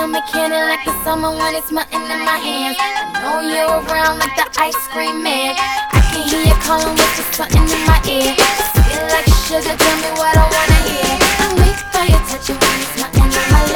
on my candy like the summer when it's melting in my hands. I know you're around like the ice cream man. I can hear you calling with just something in my ear. Feel like sugar, tell me what I wanna hear. I'm weak by your touch when it's melting on my lips.